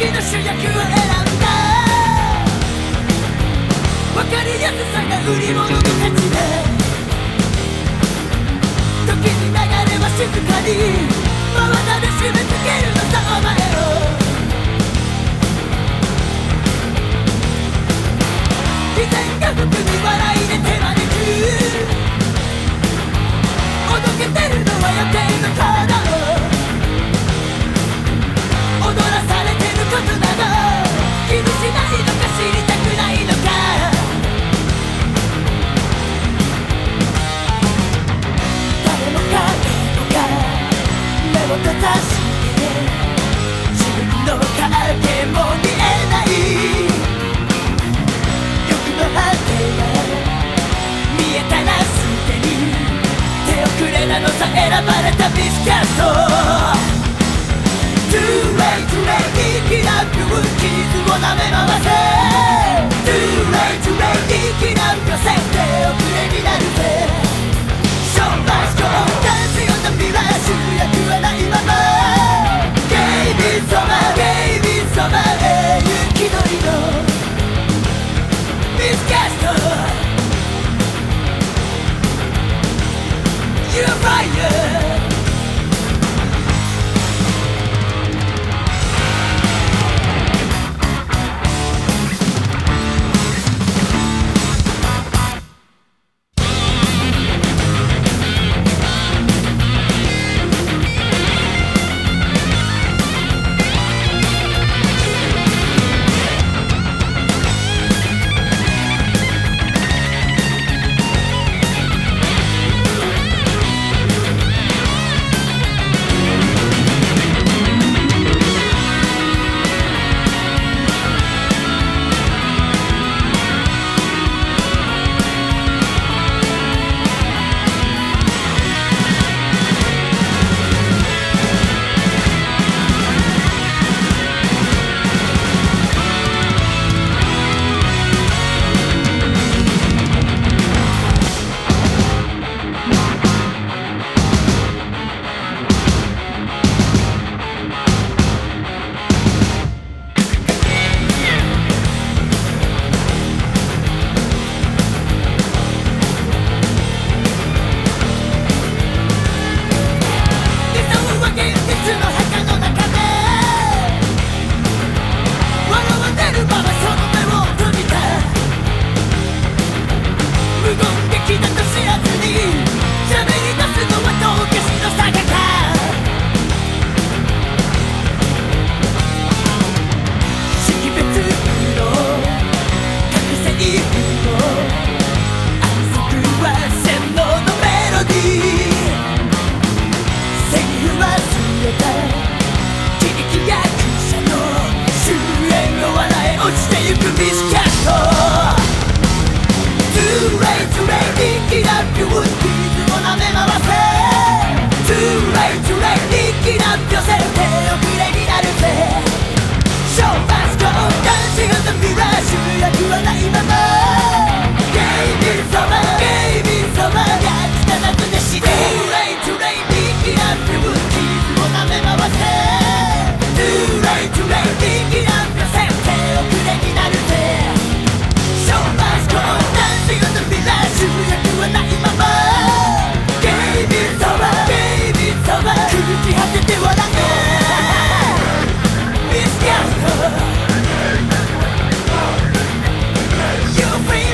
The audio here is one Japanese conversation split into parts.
の主役を選んだ。分かりやすさが売り物の価値で、時に流れは静かに真綿で締め付けるのさお前を。偽善が服に笑いで手招く、おどけてるのは予定のカードを踊らされてることなど気にしないのか知りたくないのか。誰も彼もが目を閉ざして自分の影も見えない。欲の果てが見えたらすでに手遅れなのさ選ばれたミスキャスト。Too late, too late 生きなく傷を舐め回せ。 Too late, too late 生きなくせ手遅れになるぜ。ショーバスコダンスよの未来主役はないまま。ゲイビーソマゲイビーソマ永遠気取りのミスキャスト。 You're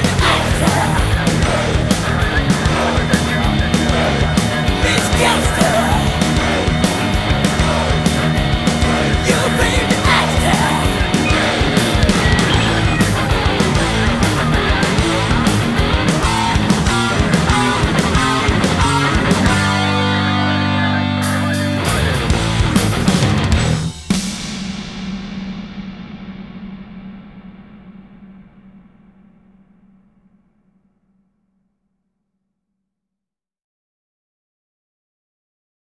fire。Yes!